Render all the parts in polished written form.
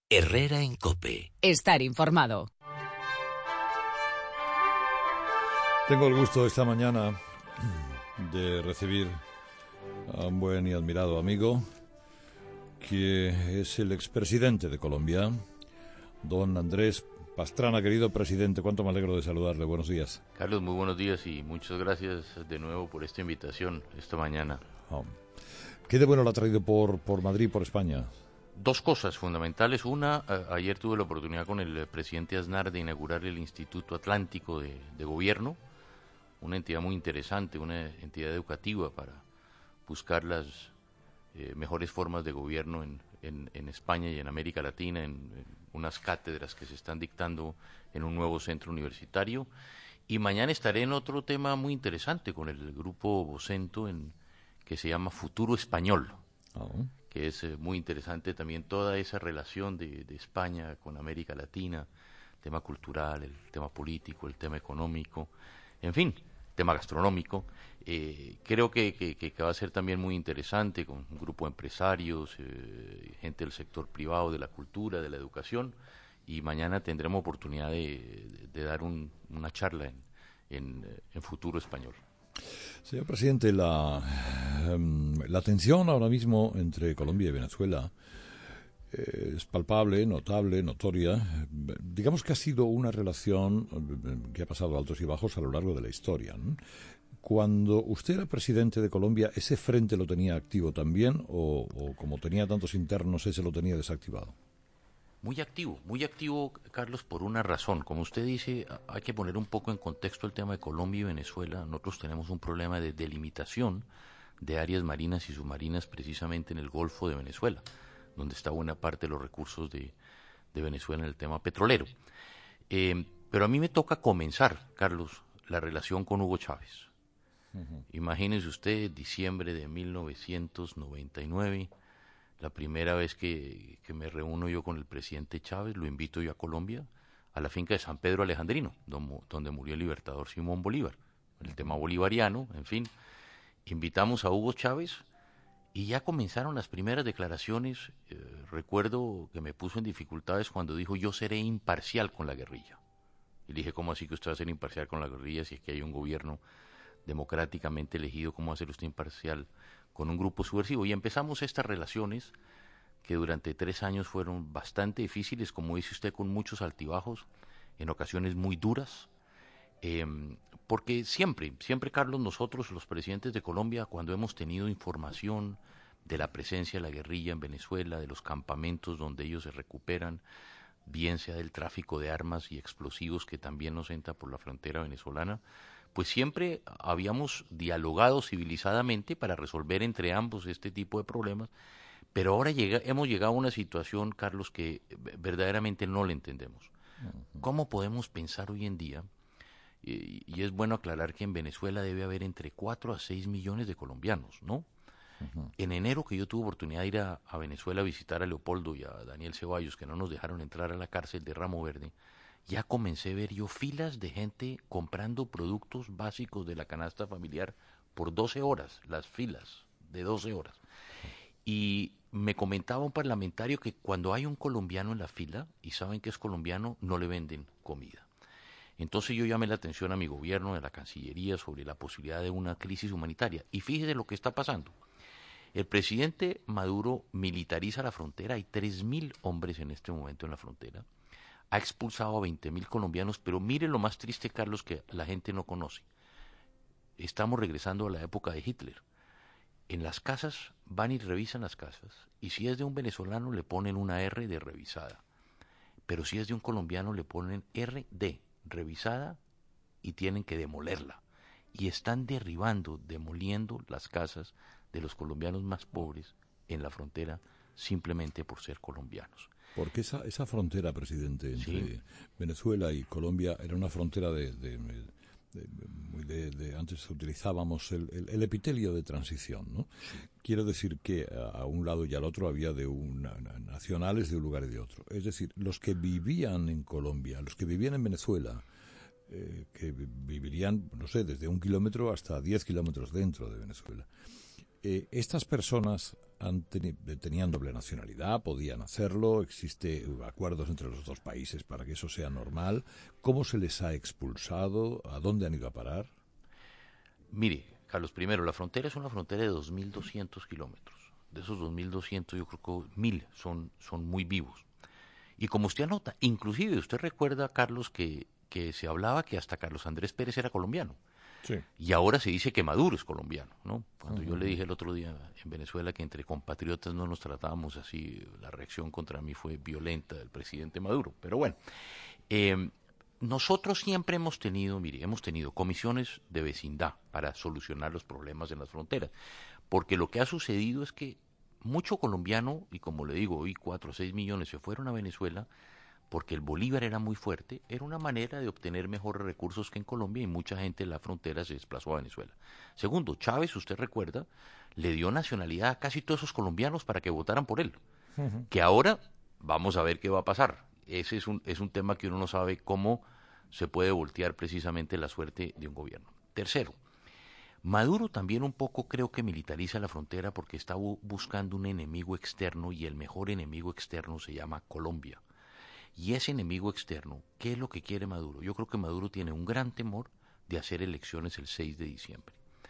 Herrera en COPE. Estar informado. Tengo el gusto esta mañana de recibir a un buen y admirado amigo, que es el expresidente de Colombia, don Andrés Pastrana. Querido presidente, cuánto me alegro de saludarle. Buenos días. Carlos, muy buenos días y muchas gracias de nuevo por esta invitación esta mañana. ¿Qué de bueno le ha traído por Madrid, por España? Dos cosas fundamentales. Una, ayer tuve la oportunidad con el presidente Aznar de inaugurar el Instituto Atlántico de Gobierno, una entidad muy interesante, una entidad educativa para buscar las mejores formas de gobierno en España y en América Latina, en unas cátedras que se están dictando en un nuevo centro universitario. Y mañana estaré en otro tema muy interesante con el grupo Vocento que se llama Futuro Español, que es muy interesante también toda esa relación de España con América Latina, el tema cultural, el tema político, el tema económico, en fin, tema gastronómico. Creo que va a ser también muy interesante con un grupo de empresarios, gente del sector privado, de la cultura, de la educación, y mañana tendremos oportunidad de dar una charla en Futuro Español. Señor presidente, la tensión ahora mismo entre Colombia y Venezuela es palpable, notable, notoria. Digamos que ha sido una relación que ha pasado altos y bajos a lo largo de la historia, ¿no? Cuando usted era presidente de Colombia, ¿ese frente lo tenía activo también o como tenía tantos internos, ese lo tenía desactivado? Muy activo, Carlos, por una razón. Como usted dice, hay que poner un poco en contexto el tema de Colombia y Venezuela. Nosotros tenemos un problema de delimitación de áreas marinas y submarinas precisamente en el Golfo de Venezuela, donde está buena parte de los recursos de Venezuela en el tema petrolero. Pero a mí me toca comenzar, Carlos, la relación con Hugo Chávez. Imagínese usted, diciembre de 1999, la primera vez que me reúno yo con el presidente Chávez, lo invito yo a Colombia, a la finca de San Pedro Alejandrino, donde murió el libertador Simón Bolívar, el tema bolivariano, en fin. Invitamos a Hugo Chávez y ya comenzaron las primeras declaraciones. Recuerdo que me puso en dificultades cuando dijo: yo seré imparcial con la guerrilla. Y le dije: ¿cómo así que usted va a ser imparcial con la guerrilla si es que hay un gobierno democráticamente elegido? ¿Cómo va a ser usted imparcial con un grupo subversivo? Y empezamos estas relaciones que durante 3 años fueron bastante difíciles, como dice usted, con muchos altibajos, en ocasiones muy duras, porque siempre, Carlos, nosotros los presidentes de Colombia, cuando hemos tenido información de la presencia de la guerrilla en Venezuela, de los campamentos donde ellos se recuperan, bien sea del tráfico de armas y explosivos que también nos entra por la frontera venezolana, pues siempre habíamos dialogado civilizadamente para resolver entre ambos este tipo de problemas, pero ahora hemos llegado a una situación, Carlos, que verdaderamente no le entendemos. ¿Cómo podemos pensar hoy en día? Y es bueno aclarar que en Venezuela debe haber entre 4 a 6 millones de colombianos, ¿no? En enero, que yo tuve oportunidad de ir a Venezuela a visitar a Leopoldo y a Daniel Ceballos, que no nos dejaron entrar a la cárcel de Ramo Verde, ya comencé a ver yo filas de gente comprando productos básicos de la canasta familiar por 12 horas, las filas de 12 horas. Y me comentaba un parlamentario que cuando hay un colombiano en la fila y saben que es colombiano, no le venden comida. Entonces yo llamé la atención a mi gobierno, a la Cancillería, sobre la posibilidad de una crisis humanitaria. Y fíjese lo que está pasando. El presidente Maduro militariza la frontera, hay 3.000 hombres en este momento en la frontera. Ha expulsado a 20.000 colombianos, pero mire lo más triste, Carlos, que la gente no conoce. Estamos regresando a la época de Hitler. En las casas van y revisan las casas, y si es de un venezolano le ponen una R de revisada, pero si es de un colombiano le ponen R de revisada y tienen que demolerla. Y están demoliendo las casas de los colombianos más pobres en la frontera simplemente por ser colombianos. Porque esa frontera, presidente, entre Venezuela y Colombia era una frontera antes utilizábamos el epitelio de transición, ¿no? Quiero decir que a un lado y al otro había nacionales de un lugar y de otro. Es decir, los que vivían en Colombia, los que vivían en Venezuela, que vivirían, no sé, desde 1 kilómetro hasta 10 kilómetros dentro de Venezuela, Estas personas tenían doble nacionalidad, podían hacerlo, existe acuerdos entre los dos países para que eso sea normal. ¿Cómo se les ha expulsado? ¿A dónde han ido a parar? Mire, Carlos, primero, la frontera es una frontera de 2.200 kilómetros. De esos 2.200, yo creo que 1.000 son muy vivos. Y como usted anota, inclusive usted recuerda, Carlos, que se hablaba que hasta Carlos Andrés Pérez era colombiano. Sí. Y ahora se dice que Maduro es colombiano, ¿no? Cuando yo le dije el otro día en Venezuela que entre compatriotas no nos tratábamos así, la reacción contra mí fue violenta del presidente Maduro. Pero bueno, nosotros siempre hemos tenido comisiones de vecindad para solucionar los problemas en las fronteras. Porque lo que ha sucedido es que mucho colombiano, y como le digo, hoy 4 o 6 millones se fueron a Venezuela porque el bolívar era muy fuerte, era una manera de obtener mejores recursos que en Colombia y mucha gente en la frontera se desplazó a Venezuela. Segundo, Chávez, usted recuerda, le dio nacionalidad a casi todos esos colombianos para que votaran por él. Que ahora vamos a ver qué va a pasar. Ese es un tema que uno no sabe cómo se puede voltear precisamente la suerte de un gobierno. Tercero, Maduro también un poco creo que militariza la frontera porque está buscando un enemigo externo y el mejor enemigo externo se llama Colombia. Y ese enemigo externo, ¿qué es lo que quiere Maduro? Yo creo que Maduro tiene un gran temor de hacer elecciones el 6 de diciembre.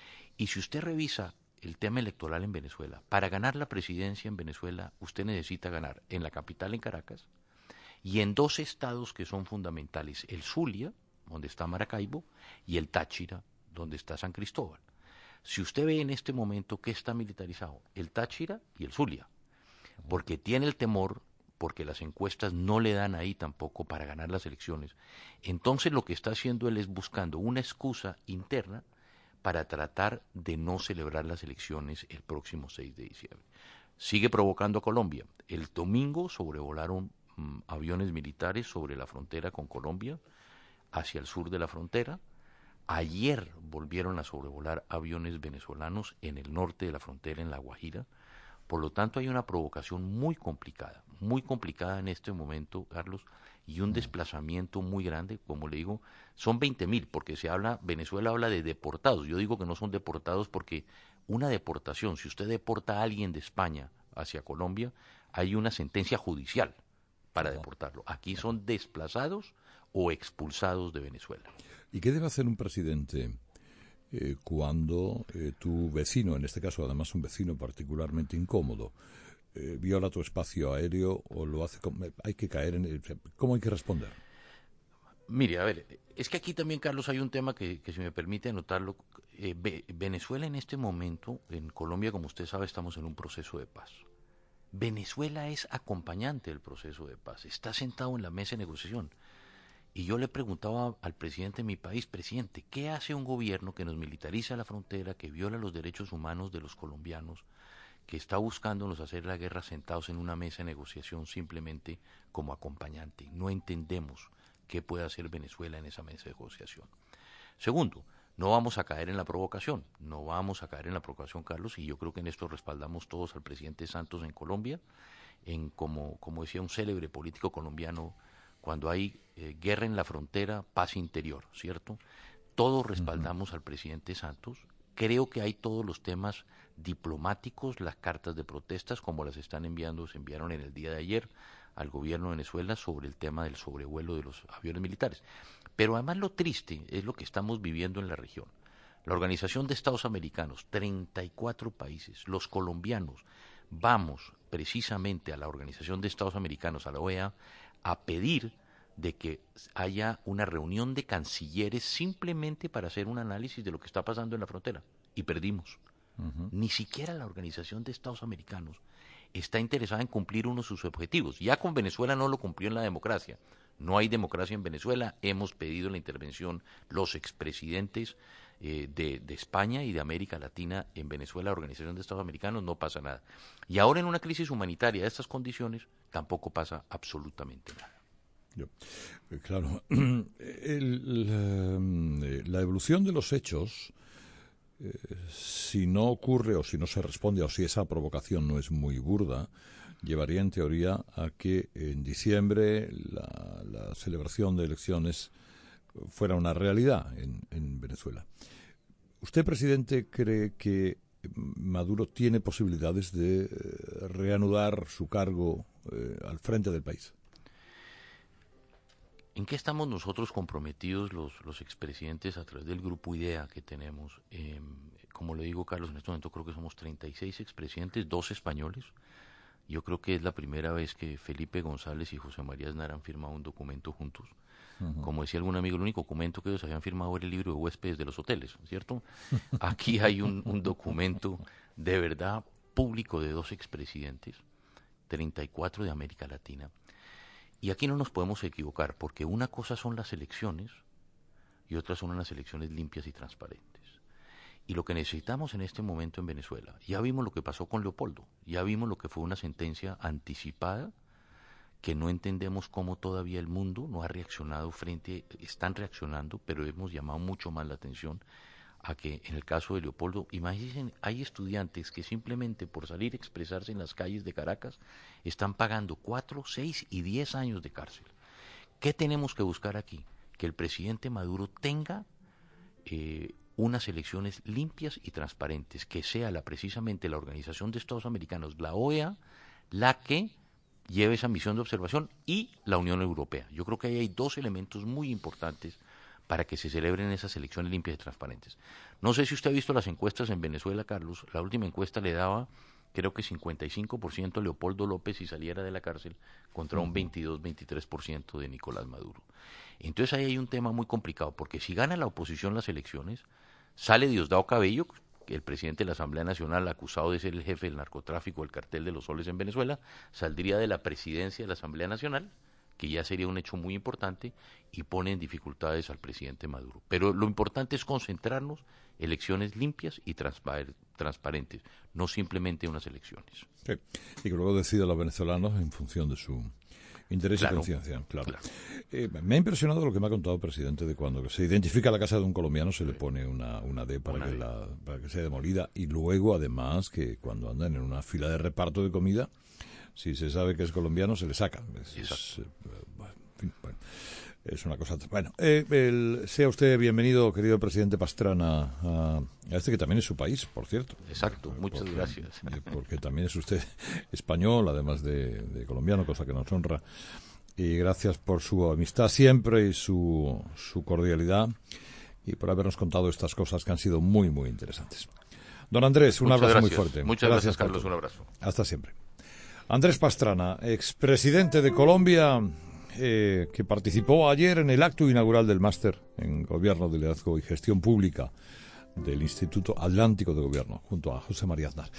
Y si usted revisa el tema electoral en Venezuela, para ganar la presidencia en Venezuela, usted necesita ganar en la capital, en Caracas, y en 2 estados que son fundamentales, el Zulia, donde está Maracaibo, y el Táchira, donde está San Cristóbal. Si usted ve en este momento que está militarizado, el Táchira y el Zulia, porque tiene el temor, porque las encuestas no le dan ahí tampoco para ganar las elecciones, entonces lo que está haciendo él es buscando una excusa interna para tratar de no celebrar las elecciones el próximo 6 de diciembre. Sigue provocando a Colombia. El domingo sobrevolaron aviones militares sobre la frontera con Colombia, hacia el sur de la frontera. Ayer volvieron a sobrevolar aviones venezolanos en el norte de la frontera, en La Guajira. Por lo tanto, hay una provocación muy complicada en este momento, Carlos, y un desplazamiento muy grande, como le digo, son 20.000, porque Venezuela habla de deportados. Yo digo que no son deportados porque una deportación, si usted deporta a alguien de España hacia Colombia, hay una sentencia judicial para deportarlo. Aquí son desplazados o expulsados de Venezuela. ¿Y qué debe hacer un presidente cuando tu vecino, en este caso además un vecino particularmente incómodo, viola tu espacio aéreo o lo hace? Hay que caer en ¿cómo hay que responder? Mire, a ver, es que aquí también, Carlos, hay un tema que si me permite anotarlo. Venezuela en este momento, en Colombia, como usted sabe, estamos en un proceso de paz. Venezuela es acompañante del proceso de paz, está sentado en la mesa de negociación. Y yo le preguntaba al presidente de mi país, presidente, ¿qué hace un gobierno que nos militariza la frontera, que viola los derechos humanos de los colombianos, que está buscándonos hacer la guerra sentados en una mesa de negociación simplemente como acompañante? No entendemos qué puede hacer Venezuela en esa mesa de negociación. Segundo, no vamos a caer en la provocación, Carlos, y yo creo que en esto respaldamos todos al presidente Santos en Colombia, como decía un célebre político colombiano, cuando hay guerra en la frontera, paz interior, ¿cierto? Todos respaldamos al presidente Santos. Creo que hay todos los temas diplomáticos, las cartas de protestas, como las se enviaron en el día de ayer al gobierno de Venezuela sobre el tema del sobrevuelo de los aviones militares. Pero además lo triste es lo que estamos viviendo en la región. La Organización de Estados Americanos, 34 países, los colombianos, vamos precisamente a la Organización de Estados Americanos, a la OEA, a pedir de que haya una reunión de cancilleres simplemente para hacer un análisis de lo que está pasando en la frontera. Y perdimos. Ni siquiera la Organización de Estados Americanos está interesada en cumplir uno de sus objetivos. Ya con Venezuela no lo cumplió en la democracia. No hay democracia en Venezuela. Hemos pedido la intervención los expresidentes de España y de América Latina en Venezuela, la Organización de Estados Americanos, no pasa nada. Y ahora en una crisis humanitaria de estas condiciones tampoco pasa absolutamente nada. Claro, la evolución de los hechos, si no ocurre o si no se responde o si esa provocación no es muy burda, llevaría en teoría a que en diciembre la celebración de elecciones fuera una realidad en Venezuela. ¿Usted, presidente, cree que Maduro tiene posibilidades de reanudar su cargo al frente del país. ¿En qué estamos nosotros comprometidos los expresidentes a través del grupo IDEA que tenemos? Como le digo, Carlos, en este momento creo que somos 36 expresidentes, 2 españoles. Yo creo que es la primera vez que Felipe González y José María Aznar han firmado un documento juntos. Uh-huh. Como decía algún amigo, el único documento que ellos habían firmado era el libro de huéspedes de los hoteles, ¿cierto? Aquí hay un documento de verdad público de 2 expresidentes, 34 de América Latina. Y aquí no nos podemos equivocar, porque una cosa son las elecciones y otra son unas elecciones limpias y transparentes. Y lo que necesitamos en este momento en Venezuela, ya vimos lo que pasó con Leopoldo, ya vimos lo que fue una sentencia anticipada, que no entendemos cómo todavía el mundo no ha reaccionado están reaccionando, pero hemos llamado mucho más la atención a que en el caso de Leopoldo, imagínense, hay estudiantes que simplemente por salir a expresarse en las calles de Caracas están pagando 4, 6 y 10 años de cárcel. ¿Qué tenemos que buscar aquí? Que el presidente Maduro tenga unas elecciones limpias y transparentes, que sea precisamente la Organización de Estados Americanos, la OEA, la que lleve esa misión de observación, y la Unión Europea. Yo creo que ahí hay 2 elementos muy importantes para que se celebren esas elecciones limpias y transparentes. No sé si usted ha visto las encuestas en Venezuela, Carlos. La última encuesta le daba, creo que 55% a Leopoldo López si saliera de la cárcel, contra un 22-23% de Nicolás Maduro. Entonces ahí hay un tema muy complicado, porque si gana la oposición las elecciones, sale Diosdado Cabello, el presidente de la Asamblea Nacional, acusado de ser el jefe del narcotráfico, el cartel de los soles en Venezuela, saldría de la presidencia de la Asamblea Nacional, que ya sería un hecho muy importante, y pone en dificultades al presidente Maduro. Pero lo importante es concentrarnos en elecciones limpias y transparentes, no simplemente unas elecciones. Sí. Y que luego decida los venezolanos en función de su interés y conciencia. Claro. Me ha impresionado lo que me ha contado el presidente, de cuando se identifica la casa de un colombiano se le pone una D para que sea demolida, y luego además que cuando andan en una fila de reparto de comida, si se sabe que es colombiano, se le saca. Es una cosa... Bueno, sea usted bienvenido, querido presidente Pastrana, a este que también es su país, por cierto. Exacto, muchas gracias. Porque también es usted español, además de colombiano, cosa que nos honra. Y gracias por su amistad siempre y su cordialidad, y por habernos contado estas cosas que han sido muy, muy interesantes. Don Andrés, un abrazo muy fuerte. Muchas gracias, Carlos, un abrazo. Hasta siempre. Andrés Pastrana, expresidente de Colombia, que participó ayer en el acto inaugural del máster en Gobierno, Liderazgo y Gestión Pública del Instituto Atlántico de Gobierno, junto a José María Aznar.